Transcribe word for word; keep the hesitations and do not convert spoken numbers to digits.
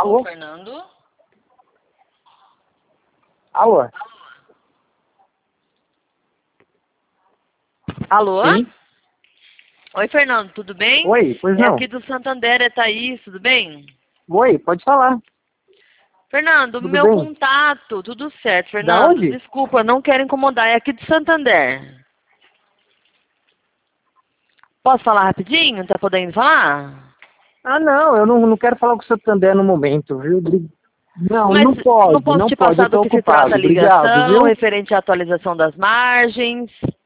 Alô? Fernando? Alô? Alô? Sim? Oi, Fernando, tudo bem? Oi, pois É não. aqui do Santander, é Thaís, tudo bem? Oi, pode falar. Fernando, Tudo meu bem? contato, tudo certo, Da Fernando. onde? Desculpa, não quero incomodar, é aqui do Santander. Posso falar rapidinho? Tá podendo falar? Ah, não, eu não, não quero falar com o Santander no momento, viu? Bri- Não, Mas não não pode, posso não te pode, eu passar do tô que se trata ocupado. a Obrigado, ligação, viu? referente à atualização das margens.